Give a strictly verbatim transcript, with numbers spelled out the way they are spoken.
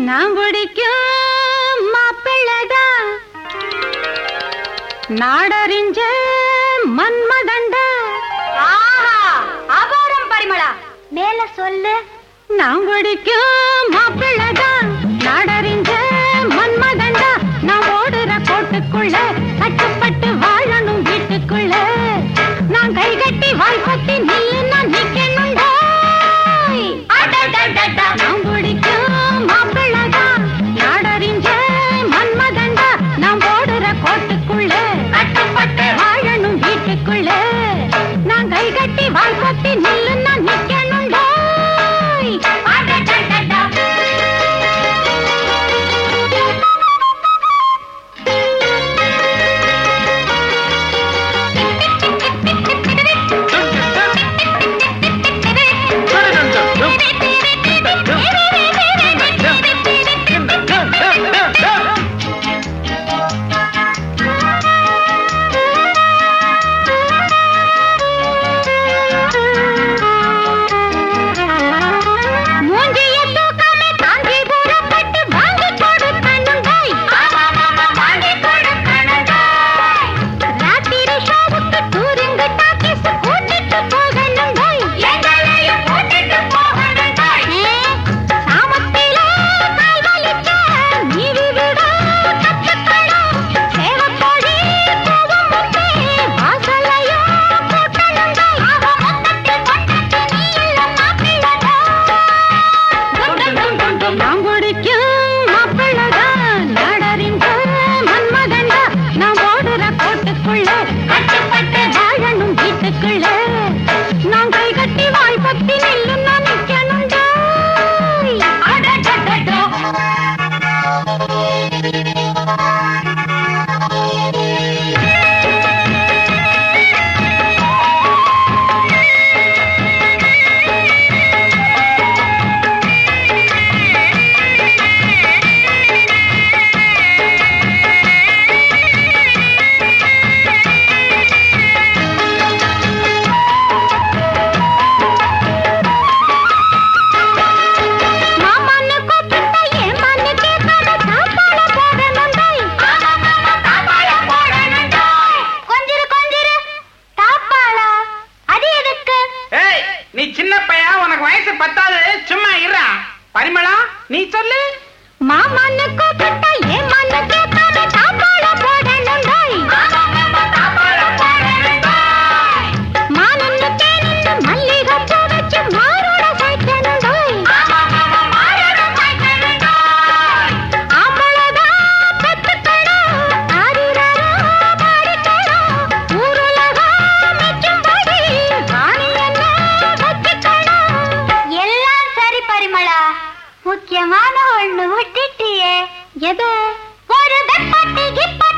நான் பிடிக்கும் மாப்பிள்ளதான் நாடறிஞ்ச மன்மதண்டா. அபாரம் பரிமளா, மேல சொல்லு. நான் பிடிக்கும் மாப்பிள்ளதான் நாடறிஞ்ச மன்மதண்டா. நான் ஓடுற கோட்டுக்குள்ள கட்டுப்பட்டு வாழணும் வீட்டுக்குள்ள. நான் கை கட்டி வாய் பத்தி நில்லு நான் நிக்கணுண்டா. நான் பிடிக்கும் மாப்பிள்ளதான் நாடறிஞ்ச மன்மதண்டா. நான் ஓடுற கோட்டுக்குள்ள கட்டுப்பட்டு வாழணும் வீட்டுக்குள்ள. நான் கை கட்டி வாய் பத்தி நில்லு நான் நிக்கணுண்டா. நீ சின்ன பையா, உனக்கு வயசு பத்தாது, சும்மா இருடா. பரிமளா நீ சொல்லு. மாமன்னு கூப்பிட்டா ஏன் மண்ணு கேட்காத தாப்பாள போடணுண்டாய். மானன்னு தேனன்னு மல்லிகை பூ வச்சு மாரோட சாய்க்கணுண்டாய். ஆம்பளதான் பெத்துக்கணும் ஆரிரரா பாடிக்கணும். ஊருலகா மிச்சும்படி வாணி என்ன வச்சுக்கணும். எல்லாம் சரி பரிமளா, முக்கியமான ஒண்ணு விட்டுட்டியே. எது? ஒரு வெப்பட்டி கிப்ப